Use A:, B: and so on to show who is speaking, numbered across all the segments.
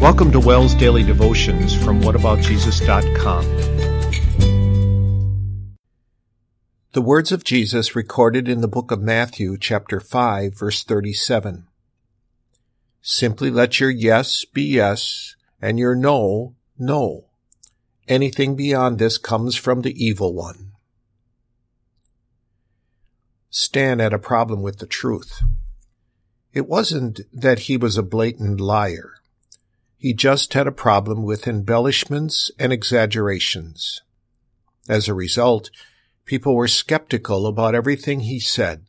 A: Welcome to Wells Daily Devotions from whataboutjesus.com. The words of Jesus recorded in the book of Matthew, chapter 5, verse 37. Simply let your yes be yes, and your no, no. Anything beyond this comes from the evil one. Stan had a problem with the truth. It wasn't that he was a blatant liar. He just had a problem with embellishments and exaggerations. As a result, people were skeptical about everything he said.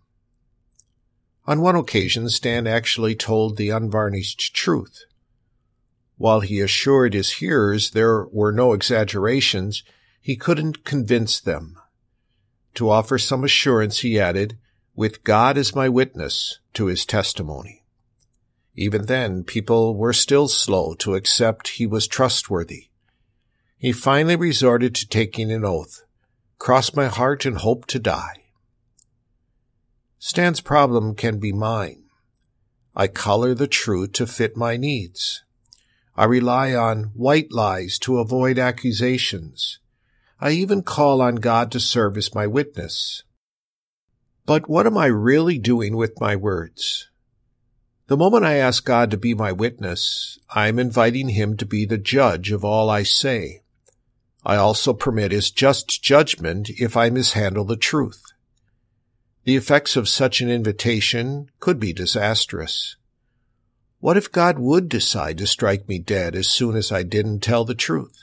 A: On one occasion, Stan actually told the unvarnished truth. While he assured his hearers there were no exaggerations, he couldn't convince them. To offer some assurance, he added, "With God as my witness," to his testimony. Even then, people were still slow to accept he was trustworthy. He finally resorted to taking an oath, "Cross my heart and hope to die." Stan's problem can be mine. I color the truth to fit my needs. I rely on white lies to avoid accusations. I even call on God to serve as my witness. But what am I really doing with my words? The moment I ask God to be my witness, I'm inviting Him to be the judge of all I say. I also permit His just judgment if I mishandle the truth. The effects of such an invitation could be disastrous. What if God would decide to strike me dead as soon as I didn't tell the truth?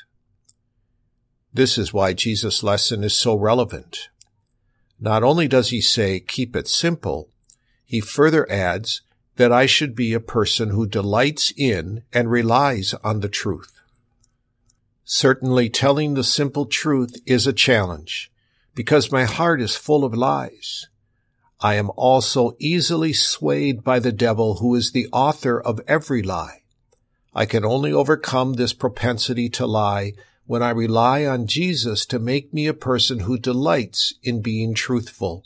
A: This is why Jesus' lesson is so relevant. Not only does He say, "Keep it simple," He further adds that I should be a person who delights in and relies on the truth. Certainly, telling the simple truth is a challenge, because my heart is full of lies. I am also easily swayed by the devil, who is the author of every lie. I can only overcome this propensity to lie when I rely on Jesus to make me a person who delights in being truthful.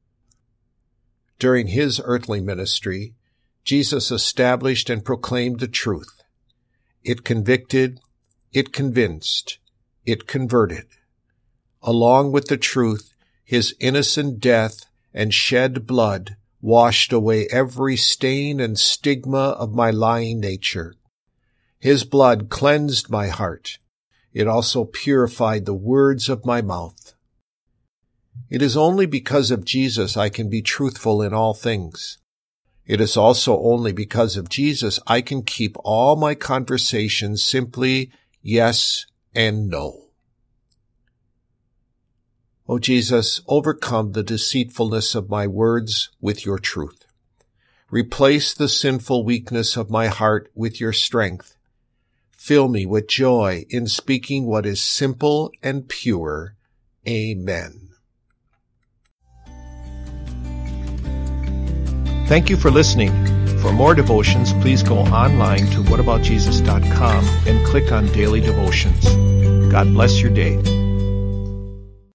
A: During His earthly ministry, Jesus established and proclaimed the truth. It convicted, it convinced, it converted. Along with the truth, His innocent death and shed blood washed away every stain and stigma of my lying nature. His blood cleansed my heart. It also purified the words of my mouth. It is only because of Jesus I can be truthful in all things. It is also only because of Jesus I can keep all my conversations simply yes and no. O Jesus, overcome the deceitfulness of my words with your truth. Replace the sinful weakness of my heart with your strength. Fill me with joy in speaking what is simple and pure. Amen. Thank you for listening. For more devotions, please go online to whataboutjesus.com and click on Daily Devotions. God bless your day.